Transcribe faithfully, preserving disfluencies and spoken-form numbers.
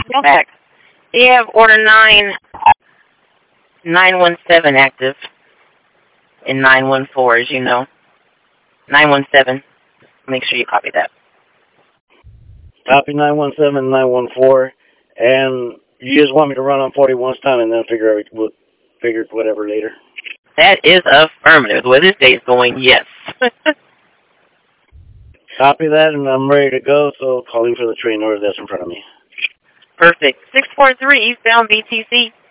Go back. You have order nine nine one seven active and nine one four, as you know. Nine one seven. Make sure you copy that. Copy nine one seven, nine one four, and you just want me to run on forty-one's time and then figure out we'll figure whatever later. That is affirmative. The way this day is going, yes. Copy that, and I'm ready to go, so calling for the train order that's in front of me. Perfect. six four three eastbound B T C.